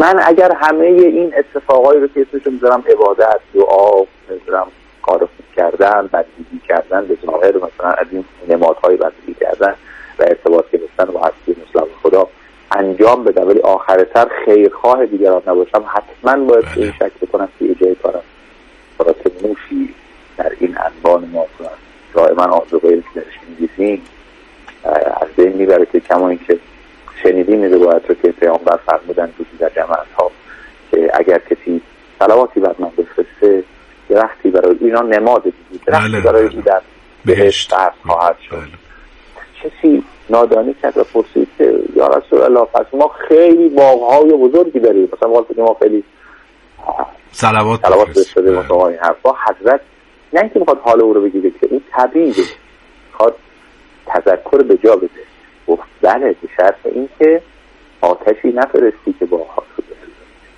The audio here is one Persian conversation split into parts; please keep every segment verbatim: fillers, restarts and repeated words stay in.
من اگر همه این اتفاقایی رو که اسمشو میذارم عبادت، دعا، میذارم کار خوب کردن، بندگی کردن به ظاهر، مثلا از این نمادهای بندگی کردن و ارتباط گرفتن با هستی مطلق خدا انجام بدم، ولی آخرتر خیرخواه دیگران نباشم، حتما باید بله. این شک بکنم که یه جای کارم برای که موشی در این انبان ما کنم دائما آزوغه که درش می‌دیسیم از بین میبره، که کما این که شنیدیم این روایت رو که پیامبر فرمودن دوزی در جماعتها که اگر کسی صلواتی بر من بفرسته درختی برای اینا نماد دیدید درختی برای بودن بهشت برد خواهد شد. کسی نادانی کرد و پرسید که یا رسول الله پس ما خیلی باغ‌های بزرگی داریم، مثلا وقتی که ما خیلی صلوات صلوات بفرستیم مثلا این حرفا، حضرت نه اینکه میخواد حال او رو بگیره که این طبیعیه، میخواد تذکر به جا بده. گفت بله به شرط این که آتشی نفرستی که باغ‌ها رو بسوزه.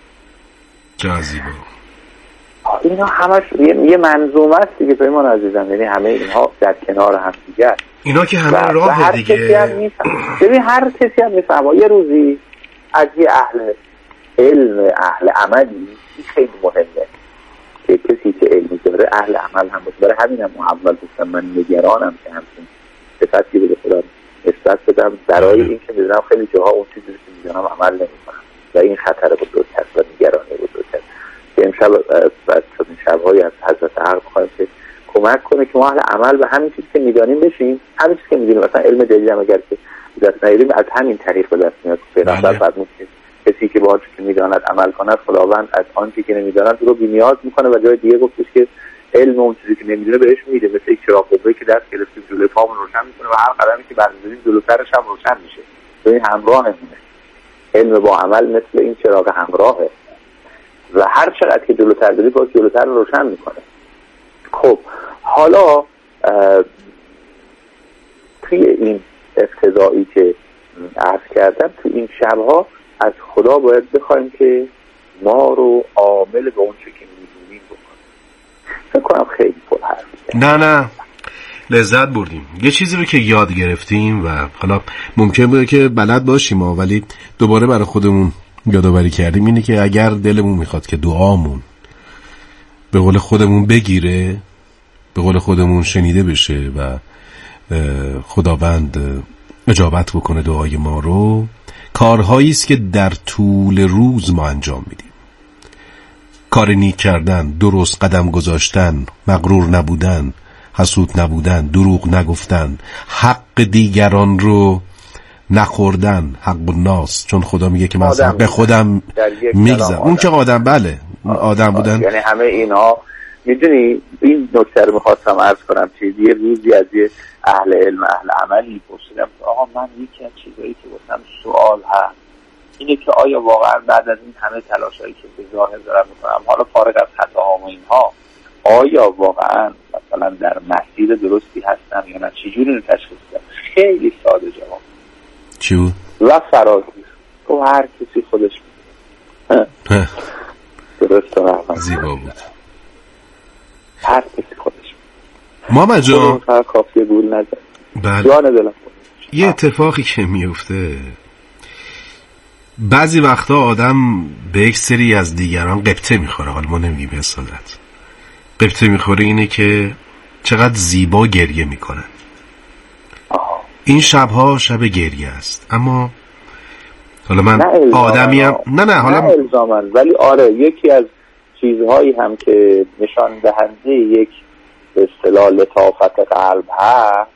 جاذبه اینا همش یه, یه منظومه است دیگه پیمان عزیزم، یعنی همه اینها در کنار هم دیگه اینا که همه راه دیگه. هر کسی هم میفهم، ببین هر کسی هم میفهمه یه روزی از یه اهل علم اهل عملی این خیلی مهمه که کسی که علمی داره اهل عمل هم باشه. برای همین هم اول گفتم من نگرانم که همچین صفتی به خودم نسبت بدم برای این که میدونم خیلی جاها اون چیزی که میدونم عمل نمیکنم و این خطر بزرگ هست و نگرانی بزرگ هست که امشب بعد این شب‌های از حضرت عقل بخواهیم که کمک کنه که ما اهل عمل به همین چیزی که میدانیم بشیم. همین چیزی که میدونیم مثلا علم جدید هم اگر که دست نیاریم از همین طریق به دست میاد. پیغمبر فرمود که کسی که با آنچه که میداند عمل کند خداوند از آنچه که نمیداند رو بی‌نیاز میکنه و جای دیگه گفتش که علم اون چیزی که نمیدونه بهش میده، مثل یک چراغ قوه‌ای که دست گرفتیم جلوی پامون روشن میکنه و هر قدمی که برداریم جلوترش هم روشن میشه. این همراه نمونه. علم با عمل مثل این چراغ همراهه و هر چقدر که جلوتر بری باز جلوتر رو روشن میکنه. خب حالا توی این اقتضایی که عرض کردم تو این شبها از خدا باید بخوایم که ما رو عامل به اون چه که میدونیم بکنیم. فکر کنم خیلی پر حرف نه نه لذت بردیم. یه چیزی رو که یاد گرفتیم و حالا ممکن بوده که بلد باشیم ها، ولی دوباره برای خودمون یادآوری کردیم اینه که اگر دلمون میخواد که دعامون به قول خودمون بگیره، به قول خودمون شنیده بشه و خداوند اجابت بکنه دعای ما رو، کارهایی است که در طول روز ما انجام میدیم. کار نیک کردن، درست قدم گذاشتن، مغرور نبودن، حسود نبودن، دروغ نگفتن، حق دیگران رو نخوردن، حق الناس، چون خدا میگه که من از حق خودم میگذرم. اون که آدم بله آدم بودن، یعنی همه اینا. میدونی این نکته رو میخواستم عرض کنم چیزی یه روزی از یه اهل علم اهل عملی پرسیدم آقا من یکی از چیزایی که گفتم سوال هست اینه که آیا واقعا بعد از این همه تلاشایی که به ظاهر دارم میکنم حالا فارغ از خطاها و اینها آیا واقعا مثلا در مسیر درستی هستم یا نه؟ چجوری رو تشخیص بدم؟ خیلی ساده جواب چی بود؟ و فراگیر تو هر کسی خودش میدونه. درست و رحمت زیبا بود. هر کسی خودش ماما جان کافیه گول نزد. بله. جان دلم یه اتفاقی که میفته بعضی وقتا آدم به یک سری از دیگران قبطه میخوره. حالا ما نمیگیم به اصالت قبطه میخوره اینه که چقدر زیبا گریه میکنن. این شبها شب گریه است، اما حالا من آدمیم نه نه حالا نه الزامن، ولی آره یکی از چیزهایی هم که نشان دهنده یک به اصطلاح لطافت قلب هست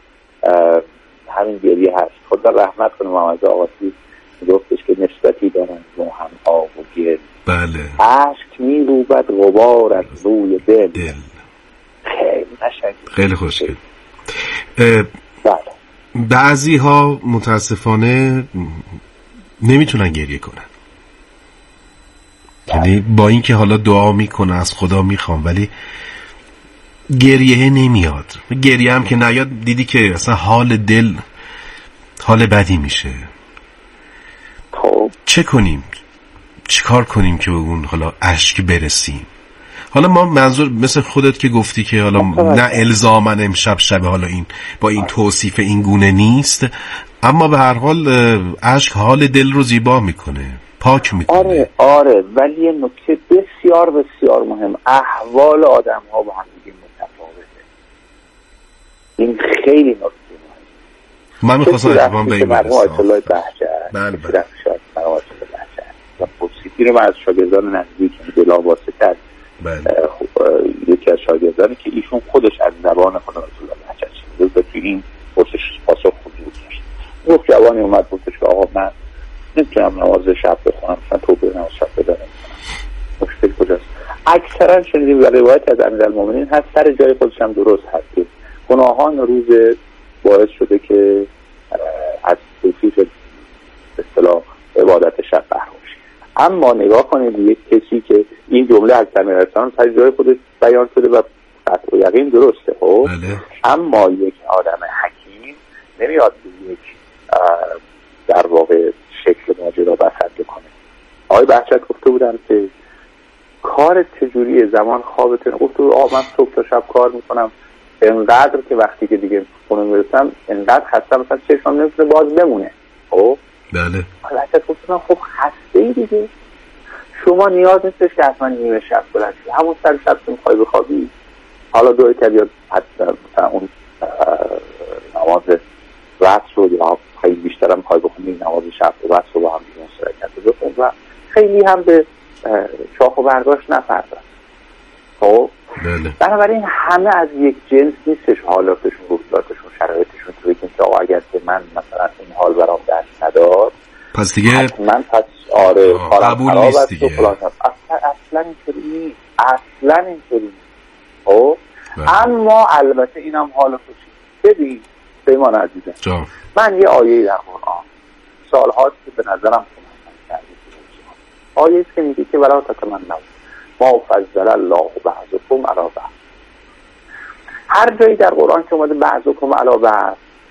همین گریه هست. خدا رحمت کنه محمد آقاسی گفتش که نسبتی دارن موهم ها و گل. بله. عشق می روبد غبار از روی دل. دل. خیلی قشنگ. خیلی خوشگل. بله. بعضی ها متاسفانه نمیتونن گریه کنن. یعنی با این که حالا دعا میکنه از خدا میخوام ولی گریه نمیاد. گریه هم که نیاد دیدی که اصلا حال دل حال بدی میشه. چه کنیم؟ چه کار کنیم که به اون حالا اشک برسیم؟ حالا ما منظور مثل خودت که گفتی که حالا نه الزاماً امشب شب حالا این با این توصیف این گونه نیست، اما به هر حال اشک حال دل رو زیبا میکنه. پاک میکنه. آره آره ولی یه نکته بسیار بسیار مهم، احوال آدم ها با هم دیگه متفاوته. این خیلی نکته مهم. من میخواستم اتفاقا به این مرحوم آیت الله بهجت بله بله مرحوم آیت الله بهجت و پرسیدی رو من از شاگردان نزدیک بلا واسطه از بله. یکی از شاگردانی که ایشون خودش از زبان خود آیت الله بهجت شنیده و توی این پرسش پاسخ حضور داشت. گفت جوانی اومد گفتش که آقا من نمیتونم نماز شب بخونم، مثلا توبه نماز شب بدارم، مشکل کجاست؟ اکثرا شنیدیم و روایت از امیرالمومنین هست، سر جای خودش هم درست هست که گناهان روز باعث شده که از توفیق اصطلاح عبادت شب محروم شید. اما نگاه کنید یک کسی که این جمله از امیرالمومنین سر جای خودش بیان شده و قطع و یقین درسته، خب اما یک آدم حکیم نمیاد یک در واقع شکل ماجرا بسط بکنه. آقای بهجت گفته بودن که کار چجوریه، زمان خوابتون؟ گفته آقا من صبح تا شب کار میکنم، انقدر که وقتی که دیگه خونه میرسم انقدر خستم مثلا چشمم نمیتونه باز بمونه. خب بله. بهجت گفتن خب خسته ای دیگه، شما نیاز نیستش که حتما نیمه شب بلند شی، همون سر شب که میخوای بخوابی حالا دوی کبیاد مثلا اون نماز رأس رو یا خیلی بیشتر هم میخوای بخونی نماز شب و رأس رو با هم دیگه مشترکت رو بخون و خیلی هم به شاخ و برداشت نپرداز. خب بنابراین همه از یک جنس نیستش، حالاتشون، رفتارشون، شرایطشون. توی که آقا اگر که من مثلا این حال برام دست نداد پس دیگه من پس آره قبول نیست دیگه. اصلا اصلا اینطوری نیست، اصلا اینطوری نیست. خب اما البته اینم حال خوشی. ببین پیمان عزیزم جا. من یه آیه در قرآن سالهاست که به نظرم خونم کردی آیه است که میگه که ولا تتمنوا ما فضل الله بعضکم علی بعض. هر جایی در قرآن که اومده بعضکم علی بعض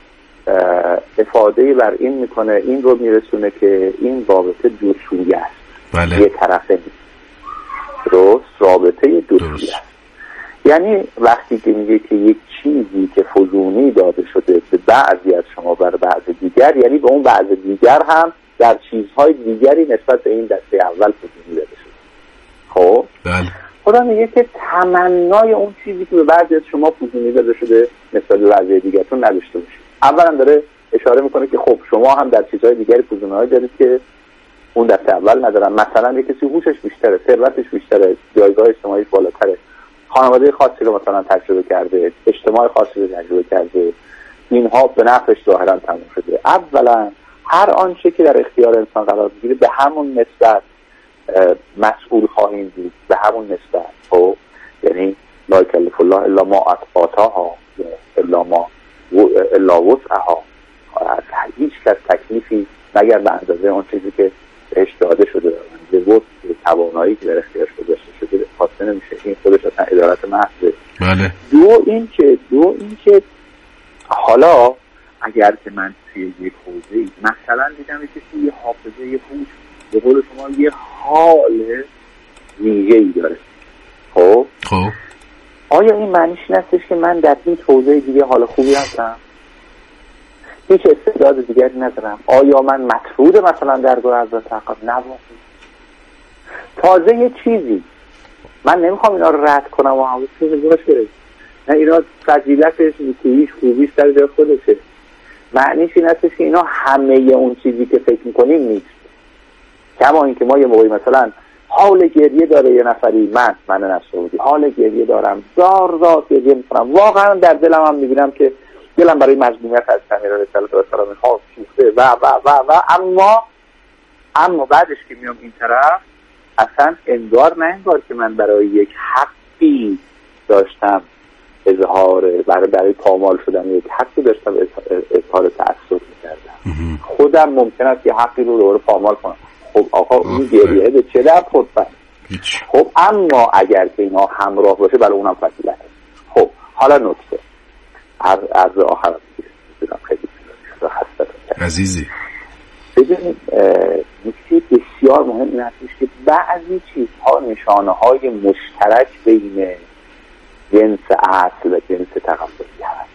افاده بر این میکنه، این رو میرسونه که این رابطه دو سویه است. بله. یه طرفه نیست. درست رابطه دو سویه است. یعنی وقتی که میگه که یک چیزی که فزونی داده شده به بعضی از شما بر بعض دیگر، یعنی به اون بعض دیگر هم در چیزهای دیگری نسبت به این دسته اول فزونی داده شده. خب بله. خدا میگه که تمنای اون چیزی که به بعضی از شما فزونی داده شده نسبت به بعضی دیگرتون نداشته باشید. اولا داره اشاره میکنه که خب شما هم در چیزهای دیگری فزونی‌هایی دارید که اون دسته اول ندارن. مثلا یک کسی هوشش بیشتره، ثروتش بیشتره، جایگاه اجتماعیش بالاتره، خانواده خاصی رو مثلا تجربه کرده، اجتماع خاصی رو تجربه کرده، اینها به نفعش ظاهرا تموم شده. اولا هر آنچه که در اختیار انسان قرار بگیره به همون نسبت مسئول خواهیم بود، به همون نسبت. خب یعنی لا یکلف الله الا ما آتاها الا ما الا وسعها. از هیچ کس تکلیفی مگر به اندازه اون چیزی که بهش داده شده به وسع توانایی که در اختیارش گذاشته شده خواسته نمیشه. این خودش اصلا ادارت محضه. بله. دو این که دو این که حالا اگر که من توی یک حوزه‌ای مثلا دیدم که یه حافظه یه هوش به قول شما یه حال ویژه‌ای داره، خب خب آیا این معنیش نیستش که من در این حوزه دیگه حال خوبی هستم، هیچ استعداد دیگری ندارم؟ آیا من مطرود مثلا درگاه حضرت حق نباشم؟ تازه یه چیزی من نمیخوام اینا رو رد کنم و همه چیز باشه، نه اینا فضیلتش، نیکوییش، خوبیش در جای خودشه. معنیش این هستش که اینا همه اون چیزی که فکر میکنیم نیست. کما این که ما یه موقعی مثلا حال گریه داره یه نفری، من من نفسه حال گریه دارم، زار زار گریه میکنم، واقعا در دلم هم میبینم که دلم برای مظلومیت از امیر علیه السلام میخواد سوخته و و و و اما اما بعدش که میام این طرف اصلا انگار نه انگار که من برای یک حقی داشتم اظهار برای برای پامال شدن یک حقی داشتم اظهار تأسف میکردم. خودم ممکن است که حقی رو دوباره پامال کنم. خب آقا این گریه به چه در خود بند؟ خب اما اگر که اینا همراه باشه برای اونم فضیلت. خب حالا نکته از از آخر میگم خیلی خسته عزیزی ببینید نکته بسیار مهم این هستش که بعضی چیزها نشانه های مشترک بین جنس اصل و جنس تقابلی هست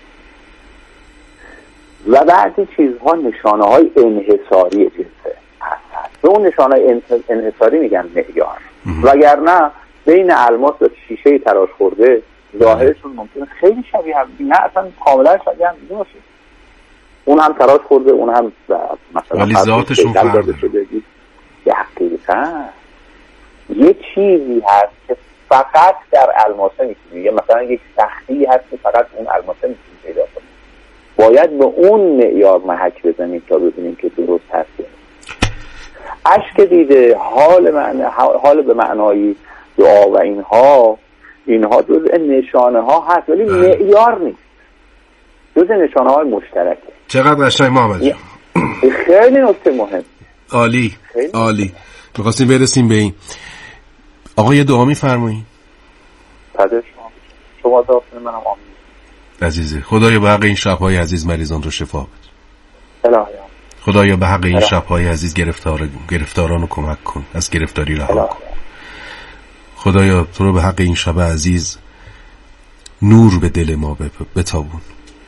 و بعضی چیزها نشانه های انحصاری جنس اصل هست. به اون نشانه انحصاری میگن معیار. وگرنه بین الماس و شیشه تراش خورده ظاهرشون ممکنه خیلی شبیه هم، نه اصلا کاملا شبیه هم باشه، اون هم تراش خورده اون هم مثلا ولی ذاتشون فرق داره. یه حقیقتا یه چیزی هست که فقط در الماسه میتونی، یا مثلا یک سختی هست که فقط اون الماسه میتونی پیدا کنی، باید به اون معیار محک بزنیم تا ببینیم که درست هست. اشک دیده، حال معنی، حال به معنای دعا و اینها اینها جزء نشانه ها هست ولی معیار نیست، جزء نشانه های مشترکه. چقدر قشنگ محمد جان، خیلی نکته مهم. عالی عالی. می‌خواستیم برسیم به این. آقا یه دعا می‌فرمایید؟ پدر شما شما دعا کنید منم آمین. عزیزه خدایا به حق این شب‌های عزیز مریضان رو شفا بده. الهی خدایا به حق این شب‌های عزیز گرفتار گرفتاران رو کمک کن، از گرفتاری رها کن. خدایا تو رو به حق این شب عزیز نور به دل ما بتابون.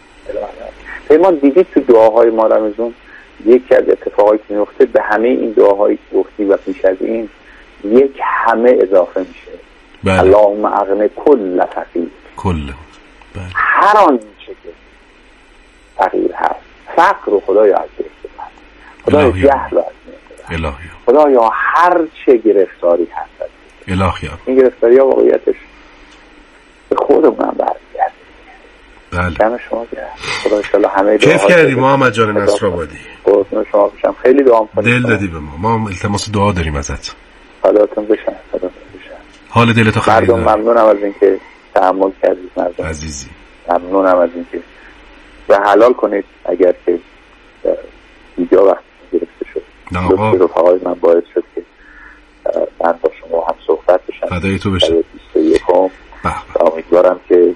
پیمان دیدید تو دعاهای ما رمضان یکی از اتفاقایی که میفته به همه این دعاهایی که گفتی و پیش از این یک همه اضافه میشه. بله. اللهم اغن کل فقیر، کل بله. هر آن چه که فقیر هست، فقر رو خدایا از بین ببر، خدایا جهل رو از بین ببر، خدایا هر چه گرفتاری هست الهی این گرفتاری ها واقعیتش به خودمون هم برمیگرده. بله. کم شما گرد خدا انشالله همه دعا کیف کردی محمد جان نصرآبادی، قربون شما بشم، خیلی دعا می‌کنم، دل دادی به ما، ما هم التماس دعا داریم ازت. حالاتون بشن حالاتون بشن. حال دلتو خیلی مردم ممنونم از اینکه تحمل کردید مردم عزیزی، ممنونم از اینکه و حلال کنید اگر که اینجا وقت گرفته شد لطفی رفقای من باعث شد که من با شما هم صحبت بشم. فدای تو بشم. بیست و یکم امیدوارم که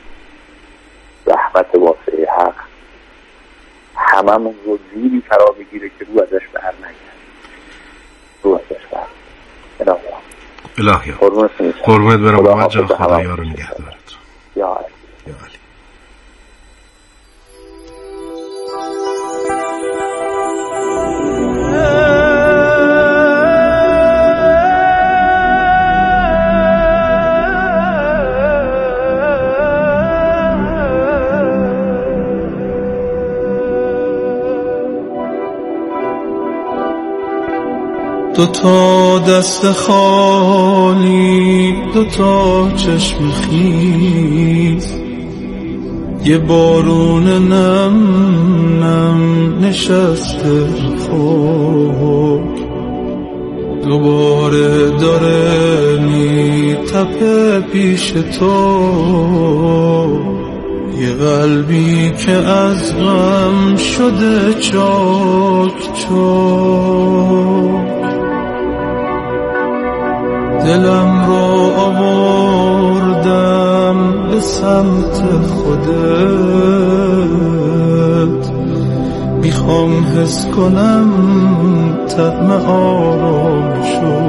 رحمت واسعه حق هممون رو زیری فرا بگیره که رو ازش بر نگرد، رو ازش بر نگرد. الهی قربونت برم محمد جان، خدایا رو نگه دارد. یا علی یا علی. دو تا دست خالی، دو تا چشم خیز، یه بارون نم نم نشسته خود، دوباره داره میتپه پیش تو، یه قلبی که از غم شده چاک چاک، دلم رو آوردم به سمت خودت، میخوام حس کنم طعم آرامشو،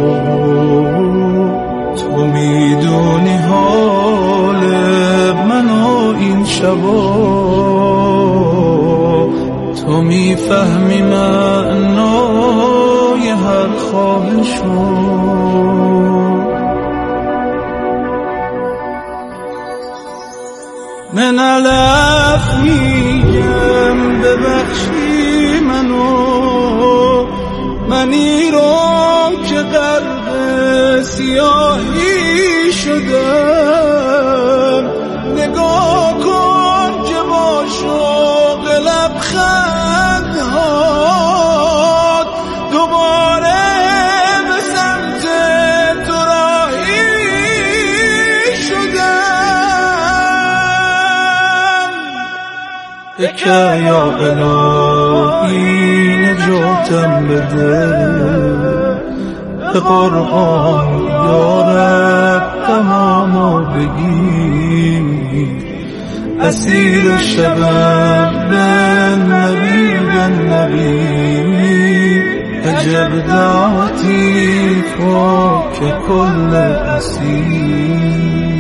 تو میدونی حال منو این شبا، تو میفهمی معنای هر خواهشو، من علف میگم ببخشی منو، منی رو که غرق سیاهی شدم، نگاه کن که با شوق لبخندهات دوباره به سمت تو راهی شدم، که یا الهی نجاتم بده، به قرآن یا رب تمامو بگیر، اسیر شبم به نبی به نبی، عجب دعوتی فوق کل اسیر.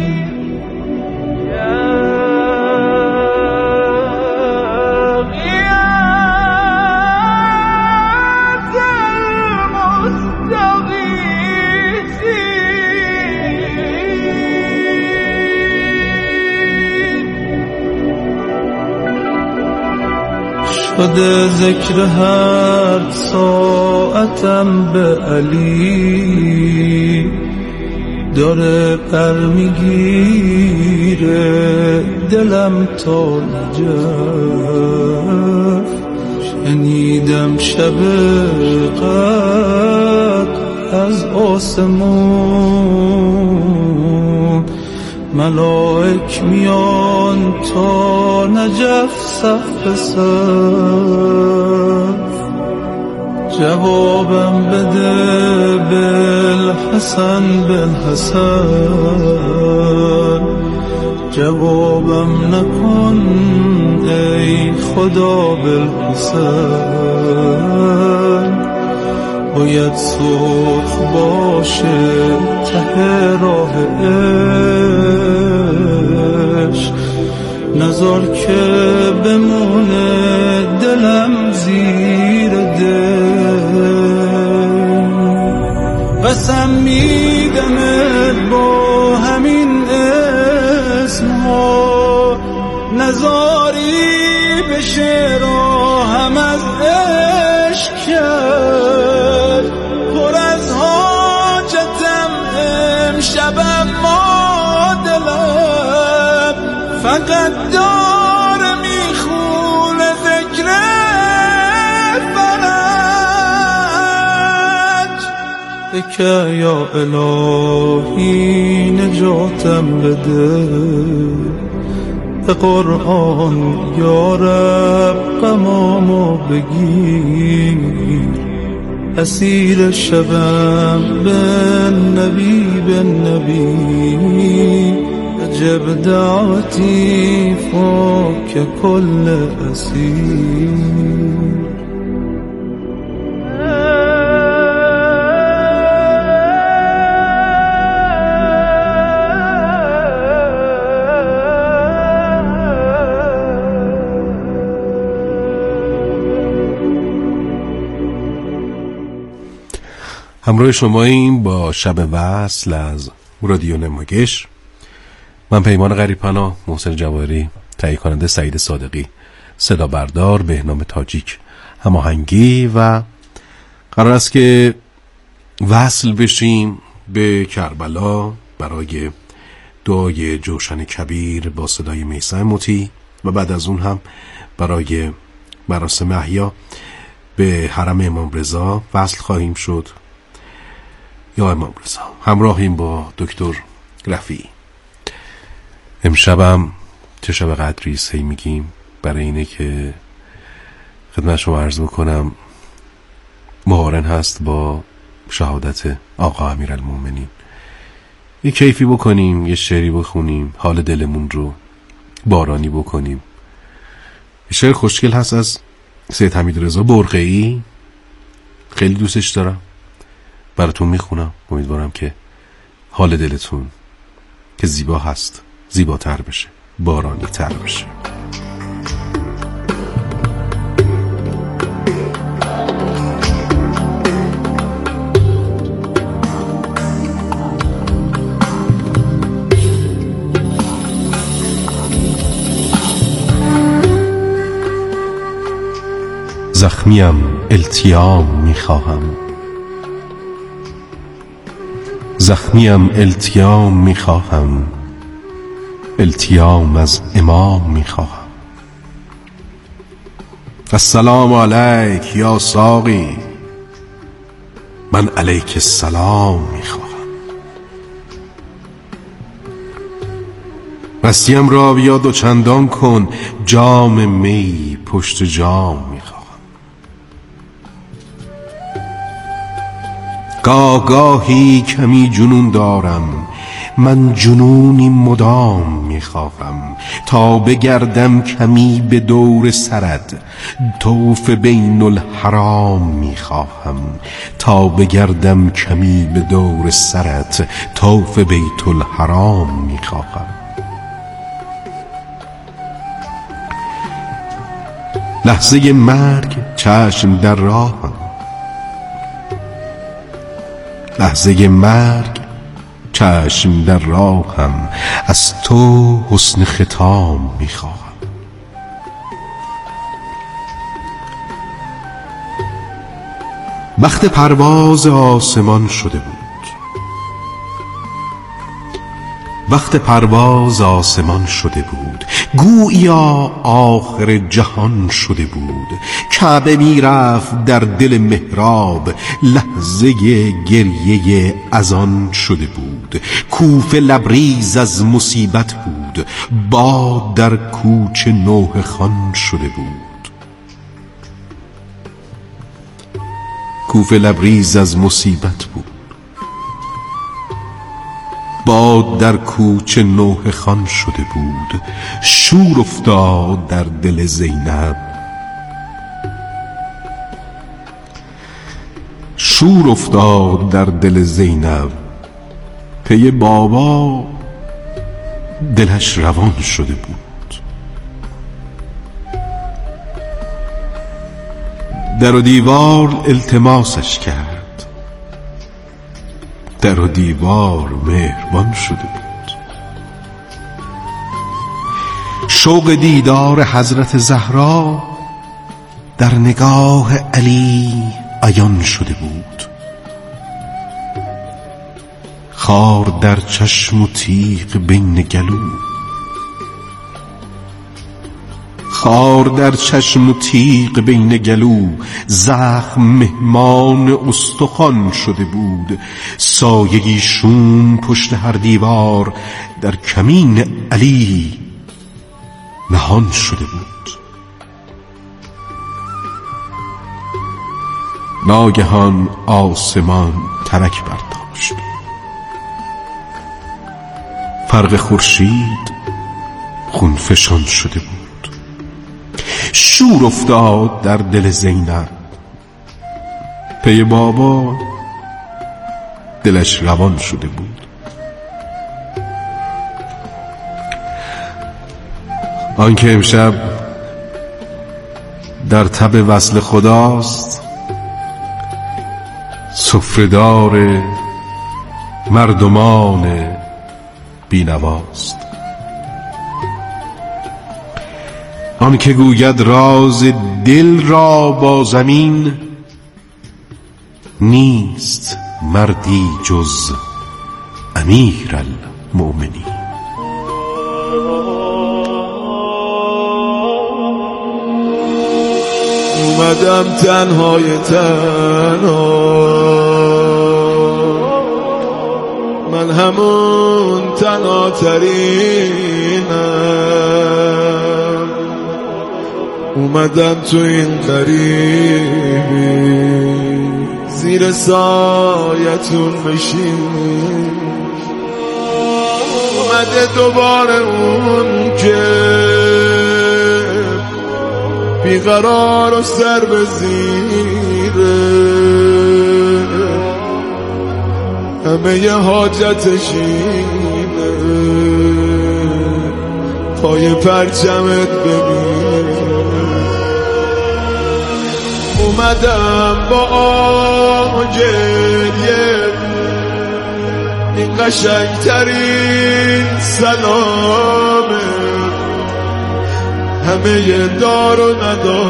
شده ذکر هر ساعتم به علی، داره پر میگیره دلم تا نجف. شنیدم شب قدر از آسمون ملائک میان تا نجف صف به صف. جوابم بده بالحسن بالحسن، جوابم نکن ای خدا بالحسن. باید سرخ باشه ته راه عشق، نذار که بمونه دلم زیر دل. قسم میدمت با همین اسم ها نذاری بشه راهم از عشق کرد. پر از حاجتم امشبم ما دلم فقط داره میخونه ذکر فرج. بکه یا الهی نجاتم بده، به قرآن یا رب غمامو بگیر. اسیر شبم به نبی به نبی، عجب دعوتی فاک کل اسیر. همراه شماییم با شب وصل از رادیو نمایش. من پیمان غریب‌پناه، محسن جواهری، تهیه کننده سعید صادقی، صدا بردار بهنام تاجیک، هماهنگی و قرار است که وصل بشیم به کربلا برای دعای جوشن کبیر با صدای میثم مطیع و بعد از اون هم برای مراسم احیا به حرم امام رضا وصل خواهیم شد. یا امام رضا همراهیم با دکتر رفیعی. امشبم چه شب قدری است هی میگیم، برای اینه که خدمت شما عرض بکنم مقارن هست با شهادت آقا امیرالمومنین. یه کیفی بکنیم، یه شعری بخونیم، حال دلمون رو بارانی بکنیم. یه شعر خوشگل هست از سید حمیدرضا برقعی، خیلی دوستش دارم، براتون میخونم. امیدوارم که حال دلتون که زیبا هست زیباتر بشه، بارانی تر بشه. زخمیم التیام میخواهم، زخمیم التیام میخواهم، التیام از امام میخواهم. السلام علیک یا ساقی، من علیک السلام میخواهم. مستیم را بیا دو چندان کن، جام می پشت جام میخواهم. گاه گاهی کمی جنون دارم، من جنونی مدام میخواهم. تا بگردم کمی به دور سرت، طوف بین الحرام میخواهم. تا بگردم کمی به دور سرت، طوف بیت الحرام میخواهم. لحظه مرگ چشم در راهم، لحظه مرگ چشم در راهم. از تو حسن ختام میخواهم. وقت پرواز آسمان شده بود، وقت پرواز آسمان شده بود، گویا آخر جهان شده بود. کعبه می رفت در دل محراب، لحظه گریه اذان شده بود. کوفه لبریز از مصیبت بود، باد در کوچه نوحه خوان شده بود. کوفه لبریز از مصیبت بود، باد در کوچه نوحه خوان شده بود. شور افتاد در دل زینب، شور افتاد در دل زینب. پی بابا دلش روان شده بود. در و دیوار التماسش کرد، در و دیوار مهربان شده بود. شوق دیدار حضرت زهرا در نگاه علی عیان شده بود. خار در چشم و تیغ بین گلو، خار در چشم و تیغ بین گلو. زخم مهمان استخوان شده بود. سایگی شوم پشت هر دیوار در کمین علی نهان شده بود. ناگهان آسمان ترک برداشت، فرق خورشید خونفشان شده بود. شور افتاد در دل زینب، پی بابا دلش روان شده بود. آنکه امشب در تب وصل خداست، سفره‌دار مردمان بینواست. آن که گوید راز دل را با زمین، نیست مردی جز امیرالمؤمنین. اومدم تنهای تنها، من همون تنها ترینم. اومدم تو این غریبی، زیر سایتون بشین. اومده دوباره اون که بیقرار و سر به زیره، همه ی حاجتش اینه پای پرچمت ببین. اومدم با آجریه، این قشنگترین سلامه. همه ی دار و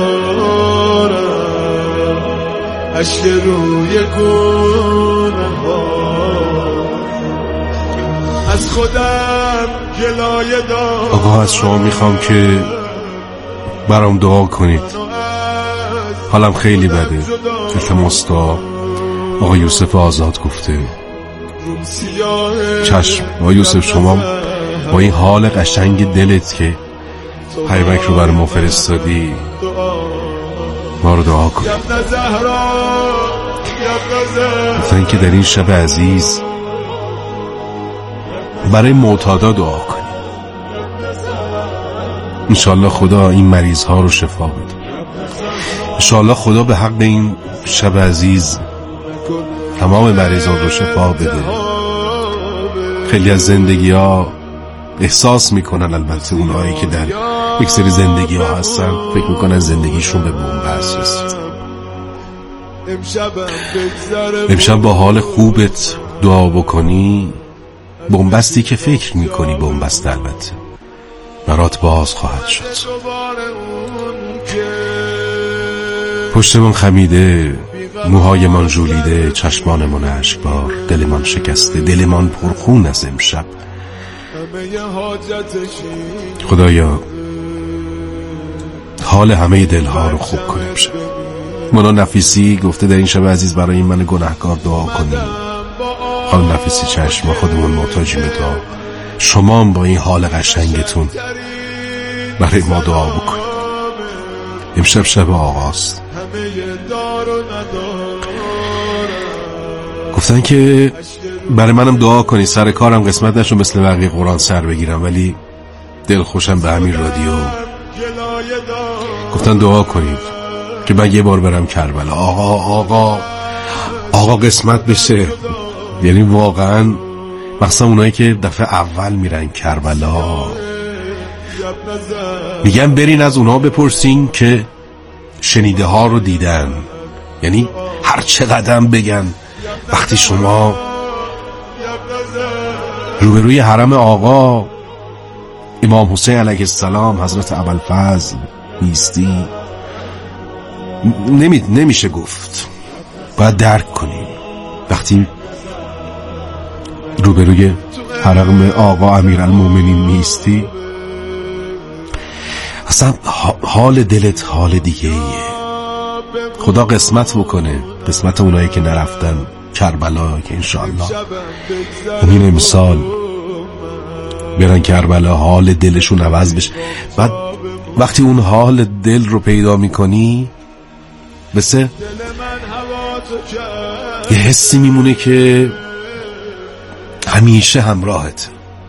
ندارم، عشق روی گونه ها، از خودم جلایه دارم. آقا از شما میخوام که برام دعا کنید، حالم خیلی بده. التماس دعا. آقا یوسف آزاد گفته. چشم آقا یوسف، شما با این حال قشنگ دلت که پیامک رو برای ما فرستادی، ما رو دعا کن. مثلا اینکه در این شب عزیز برای معتادا دعا کنیم، انشالله خدا این مریض ها رو شفا بده. انشالله خدا به حق این شب عزیز تمام مریضان رو شفا بده. خیلی از زندگی ها احساس میکنن، البته اونهایی که در یک سری زندگی ها هستن فکر میکنن زندگیشون به بنبست رسید. امشب با حال خوبت دعا بکنی، بنبستی که فکر میکنی بنبست البته برات باز خواهد شد. پشت من خمیده، موهایمان ژولیده، چشمانمان اشکبار، دلمان شکسته، دلمان پرخون از امشب. خدایا حال همه دلها رو خوب کن امشب. مولا نفیسی گفته در این شب عزیز برای این من گناهکار دعا کنیم. خانم نفیسی چشم، ما خودمون محتاجیم به دعا، شما با این حال قشنگتون برای ما دعا بکنید. امشب شب آقاست. گفتن که برای منم دعا کنی، سر کارم قسمت نشو مثل بقیه قرآن سر بگیرم، ولی دل خوشم به همین رادیو. گفتن دعا کنید که من یه بار برم کربلا. آقا آقا آقا قسمت بشه. یعنی واقعا مخصوصا اونایی که دفعه اول میرن کربلا میگن برین از اونا بپرسین که شنیده ها رو دیدن. یعنی هر چقدر بگن وقتی شما روبروی حرم آقا امام حسین علیه السلام حضرت ابوالفضل نیستی، نمی... نمیشه گفت، باید درک کنیم. وقتی روبروی حرم آقا امیرالمومنین نیستی اصلا حال دلت حال دیگه ایه. خدا قسمت بکنه، قسمت اونایی که نرفتن کربلا که انشاءالله این امسال برن کربلا، حال دلشون عوض بشه. بعد وقتی اون حال دل رو پیدا میکنی مثل یه حسی میمونه که همیشه همراهت.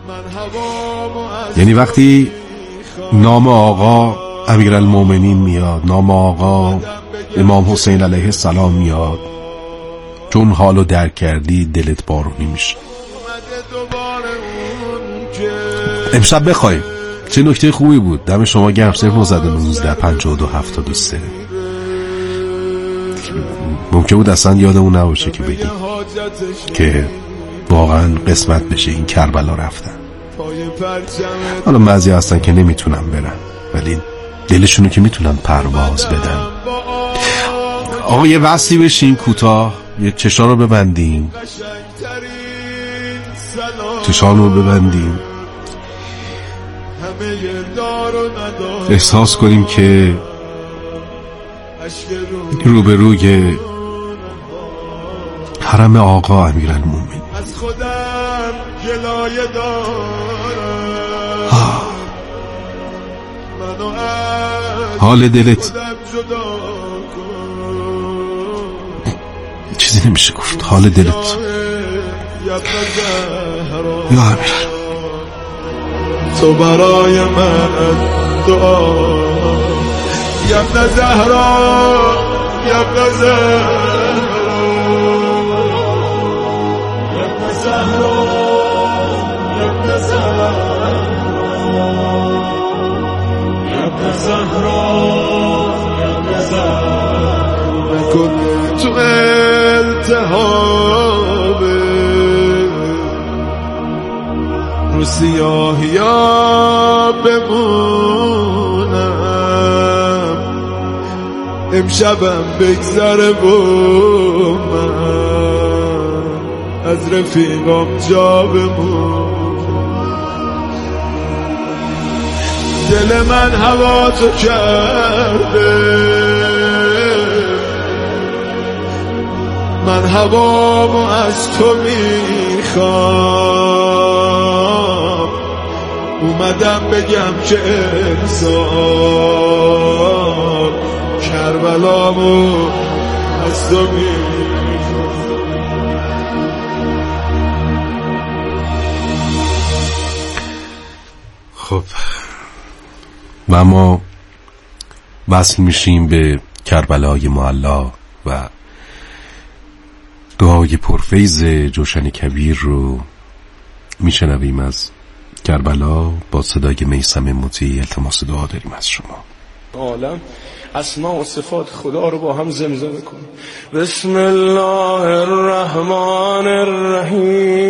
یعنی وقتی نام آقا امیرالمومنین میاد، نام آقا امام حسین علیه السلام میاد، چون حالو درک کردی دلت بارونی میشه. امشب بخوایم چه نکته خوبی بود. دم شما گرم. صفر نهصد و نوزده پنجاه و دو هفتاد و سه. ممکن بود اصلا یادمون نباشه که بگیم که واقعا قسمت بشه این کربلا رفتن. حالا بعضی هستن که نمیتونن برن ولی دلشونو که میتونن پرواز بدن. آقا یه وصلی بشیم کوتاه، یه چشا رو ببندیم، چشا رو ببندیم، احساس کنیم که روبروی حرم آقا امیرالمومنین از خودم جلایه دارم، حال دلت چیزی نمیشه گفت. حال دلت یا امیر تو برای من دعا، یبن زهرا یبن زهرا یبن زهرا یبن زهرا یبن زهرا یبن زهرا نکن تو التهاب رو سیاهی ها بمونم، امشبم بگذره با من از رفیقام جا بمون. دل من هوا تو کرده، من هوامو از تو میخوام، اومدم بگم که امسال کربلامو از تو میخوام. خب و ما وصل میشیم به کربلای معلا و دعای پرفیض جوشن کبیر رو میشنویم از کربلا با صدای میثم مطیع. التماس دعا داریم از شما. عالم اسما و صفات خدا رو با هم زمزمه کن. بسم الله الرحمن الرحیم.